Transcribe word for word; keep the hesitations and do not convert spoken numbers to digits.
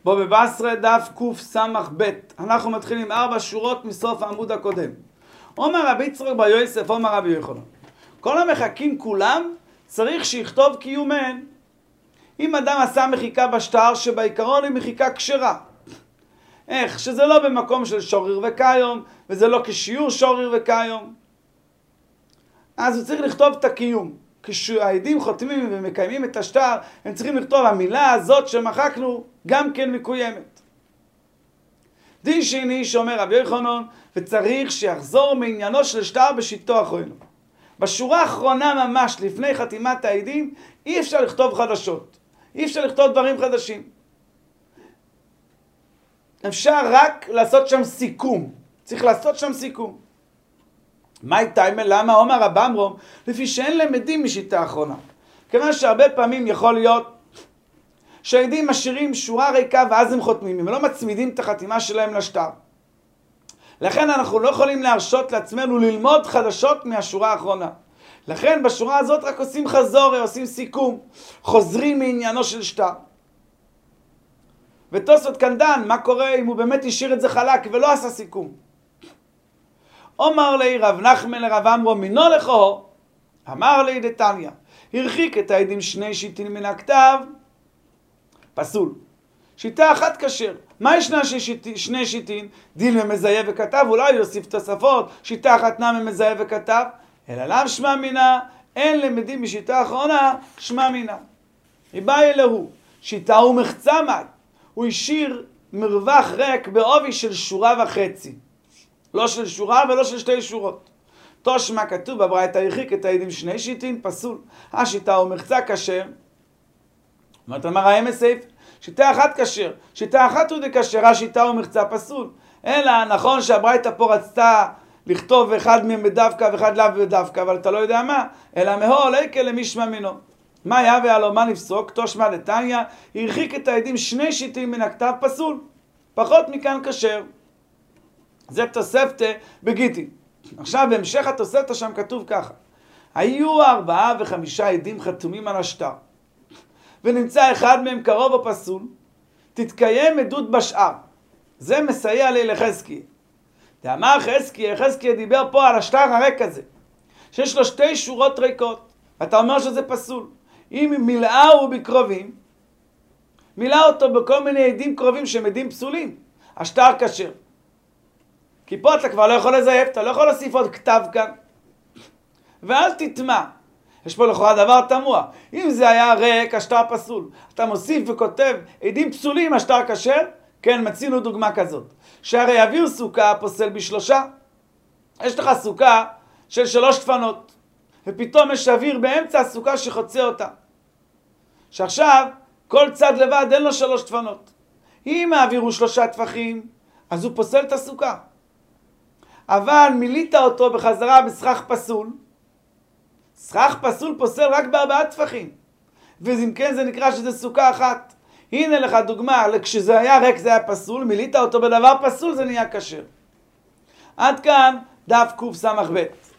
בו בבשרה דף קס"ב. אנחנו מתחילים ארבע שורות מסוף העמוד הקודם. אומר רבי יצחק בר יוסף, אומר רבי יוחנן, כל המחכים כולם צריך שיכתוב קיומן. אם אדם עשה מחיקה בשטר שבעיקרון היא מחיקה כשרה, איך? שזה לא במקום של שוריר וקיום, וזה לא כשיעור שוריר וקיום, אז הוא צריך לכתוב את הקיום. כשהעדים חותמים ומקיימים את השטר, הם צריכים לכתוב המילה הזאת שמחקנו גם כן מקוימת. דין שני שאומר רבי יוחנן, וצריך שיחזור מעניינו של שטר בשיטו אחרונה. בשורה האחרונה ממש לפני חתימת העדים אי אפשר לכתוב חדשות, אי אפשר לכתוב דברים חדשים. אפשר רק לעשות שם סיכום, צריך לעשות שם סיכום. מה איתה? למה? אומר רב עמרם, לפי שאין למדים משיטה אחרונה. כיוון שהרבה פעמים יכול להיות שהעדים משאירים שורה ריקה ואז הם חותמים, הם לא מצמידים את החתימה שלהם לשטר. לכן אנחנו לא יכולים להרשות לעצמנו ללמוד חדשות מהשורה האחרונה. לכן בשורה הזאת רק עושים חזור, עושים סיכום, חוזרים מעניינו של שטר. ותוספות כאן דן, מה קורה אם הוא באמת השאיר את זה חלק ולא עשה סיכום? אומר לי רב נחמן לרב עמרם, מינו לכו, אמר לי דתניא, הרחיק את העדים שני שיטין מן הכתב, פסול. שיטה אחת כשר. מה ישנה שני שיטין? דין ממזהה וכתב, אולי יוסיף תוספות, שיטה אחת נע ממזהה וכתב, אלא לאו שמע מינה, אין למדים בשיטה האחרונה, שמע מינה. איבאי אלוהו, שיטה הוא מחצה מת, הוא השאיר מרווח ריק בעובי של שורה וחצי. לא של שורה ולא של שתי שורות. תושמע כתוב בברייתא, הרחיק את העדים שני שיטין, פסול. השיטה הוא מחצה כשר. אומרת אמר האמס סעיף, שיטה אחת כשר, שיטה אחת הוא דכשר, השיטה הוא מחצה פסול. אלא נכון שהברייתא פה רצתה לכתוב אחד מהם בדווקא ואחד לאו בדווקא, אבל אתה לא יודע מה, אלא מהו ליקה למשמע מינו. מה יהווה הלא מה נפסוק? תושמע דתניא, הרחיק את העדים שני שיטין מן הכתב, פסול. פחות מכאן כשר. זה תוספתא בגיטין. עכשיו בהמשך התוספתא שם כתוב ככה, היו ארבעה וחמישה עדים חתומים על השטר, ונמצא אחד מהם קרוב או פסול, תתקיים עדות בשאר. זה מסייע לי לחזקיה. דאמר חזקיה, חזקיה דיבר פה על השטר הריק הזה, שיש לו שתי שורות ריקות, אתה אומר שזה פסול. אם מילאהו בקרובים, מילא אותו בכל מיני עדים קרובים שהם עדים פסולים, השטר כשר. כי פה אתה כבר לא יכול לזייף, אתה לא יכול להוסיף עוד כתב כאן. ואל תטמע. יש פה לכאורה דבר תמוה. אם זה היה ריק, השטר פסול. אתה מוסיף וכותב עדים פסולים, השטר כשר? כן, מצינו דוגמה כזאת. שהרי אוויר סוכה פוסל בשלושה. יש לך סוכה של שלוש דפנות, ופתאום יש אוויר באמצע הסוכה שחוצה אותה. שעכשיו כל צד לבד אין לו שלוש דפנות. אם האוויר הוא שלושה טפחים, אז הוא פוסל את הסוכה. אבל מילית אותו בחזרה בסכך פסול, סכך פסול פוסל רק בארבעה טפחים, ואם כן זה נקרא שזה סוכה אחת. הנה לך דוגמה, כשזה היה ריק זה היה פסול, מילית אותו בדבר פסול זה נהיה כשר. עד כאן דף קס"ב.